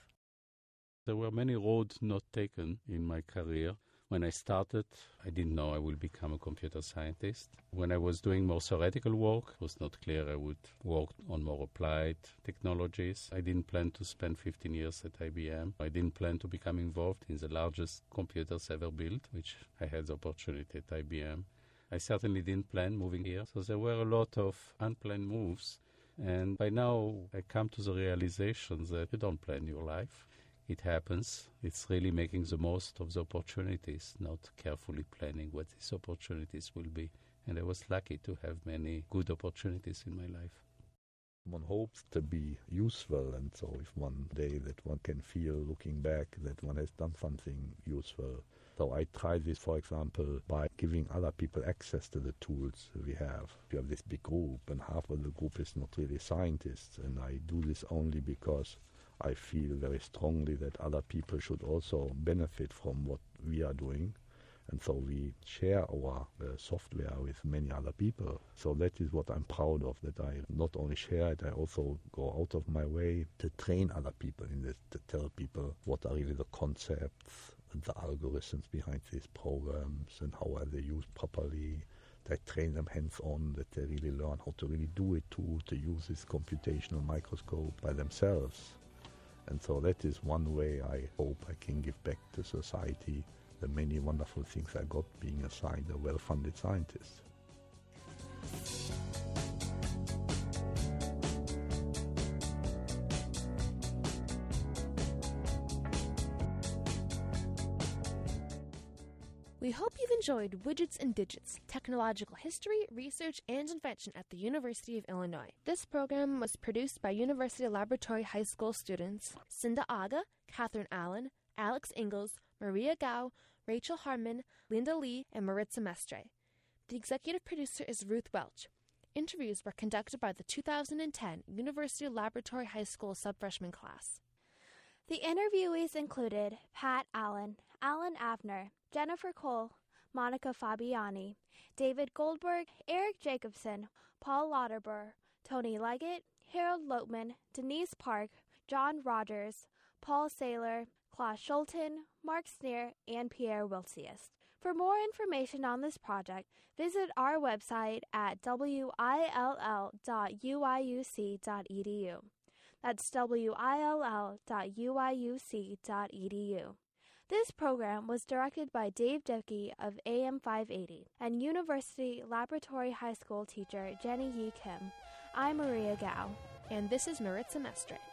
There were many roads not taken in my career. When I started, I didn't know I would become a computer scientist. When I was doing more theoretical work, it was not clear I would work on more applied technologies. I didn't plan to spend fifteen years at I B M. I didn't plan to become involved in the largest computers ever built, which I had the opportunity at I B M. I certainly didn't plan moving here, so there were a lot of unplanned moves. And by now, I come to the realization that you don't plan your life. It happens. It's really making the most of the opportunities, not carefully planning what these opportunities will be. And I was lucky to have many good opportunities in my life. One hopes to be useful, and so if one day that one can feel, looking back, that one has done something useful. So I try this, for example, by giving other people access to the tools we have. We have this big group, and half of the group is not really scientists, and I do this only because I feel very strongly that other people should also benefit from what we are doing. And so we share our uh, software with many other people. So that is what I'm proud of, that I not only share it, I also go out of my way to train other people in this, to tell people what are really the concepts and the algorithms behind these programs and how are they used properly. I train them hands-on, that they really learn how to really do it too, to use this computational microscope by themselves. And so that is one way I hope I can give back to society the many wonderful things I got being assigned a well-funded scientist. We hope you've enjoyed Widgets and Digits, Technological History, Research, and Invention at the University of Illinois. This program was produced by University Laboratory High School students Cinda Aga, Catherine Allen, Alex Ingalls, Maria Gao, Rachel Harmon, Linda Lee, and Maritza Mestre. The executive producer is Ruth Welch. Interviews were conducted by the two thousand ten University Laboratory High School sub-freshman class. The interviewees included Pat Allen, Alan Avner, Jennifer Cole, Monica Fabiani, David Goldberg, Eric Jacobson, Paul Lauterbur, Tony Leggett, Harold Lotman, Denise Park, John Rogers, Paul Saylor, Klaus Schulten, Mark Sneer, and Pierre Wiltsius. For more information on this project, visit our website at w i l l dot u i u c dot e d u. That's w i l l dot u i u c dot e d u. This program was directed by Dave Dickey of A M five eighty and University Laboratory High School teacher Jenny Yi Kim. I'm Maria Gao. And this is Maritza Mestre.